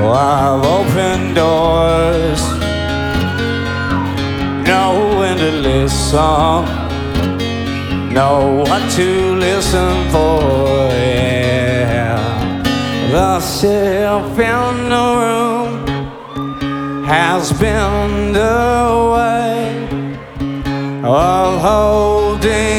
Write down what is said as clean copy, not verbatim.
Oh, I've opened doors, know when to listen, know what to listen for, yeah. The ship in the room has been the way of holding